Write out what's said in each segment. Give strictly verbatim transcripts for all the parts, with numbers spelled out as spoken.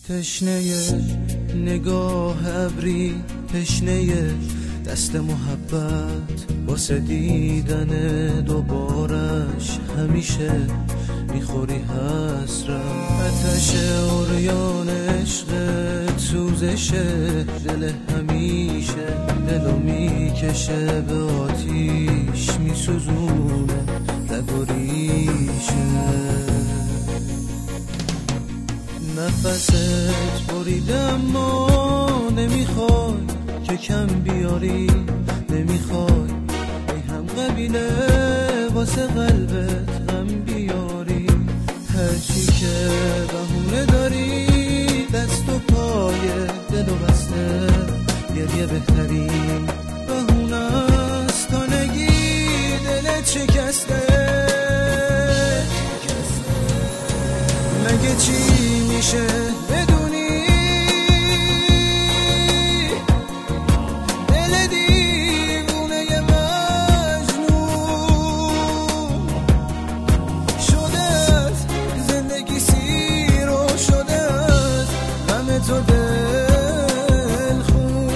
تشنه نگاه ابری، تشنه دست محبت واسه دیدن دوبارش همیشه میخوری حسرت. آتش عریان عشقت سوزش دل همیشه دلو میکشه به آتیش میسوزونه رگ و ریشه. نفست بریده اما نمیخوای که کم بیاری، نمیخوای ای هم قبیله واسه قلبت غم بیاری. هرچی که بهونه داری دست و پای دل و بسته، گریه بهترین بهونه است تا نگی دلت شکسته. مگه چی میشه بدونی دل دیوونه مجنون شده از زندگی سیر و شده از غم تو دل خون.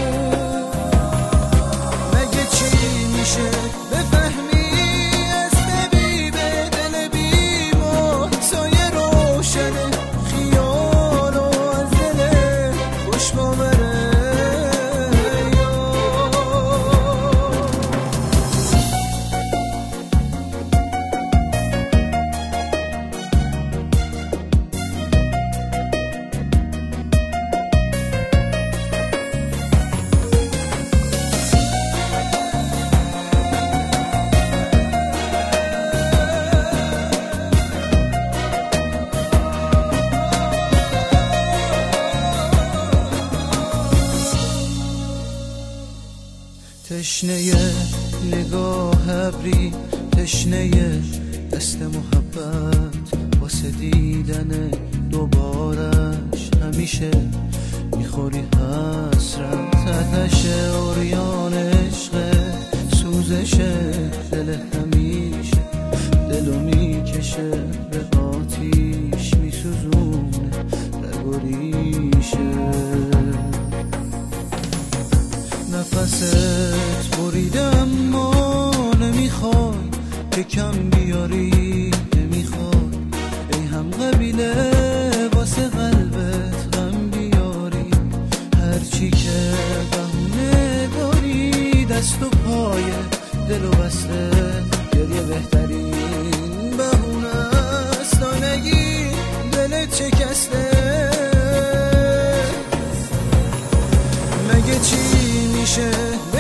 مگه چی میشه بفهمی از طبیب دل بیمار سایه روشنه خیال و از دل خوش باوره. تشنه نگاه ابری، تشنه دست محبت واسه دیدن دوبارش همیشه میخوری حسرت. آتش عریان عشق سوزش دل همیشه دلو میکشه به آتیش میسوزونه رگ و ریشه. نفست بریده اما نمیخوای که کم بیاری، نمیخوای ای هم قبیله واسه قلبت غم بیاری. هرچی که بهونه داری دست و پای دل و بسته، گریه بهترین بهونه است تا نگی دلت شکسته. مگه چی میشه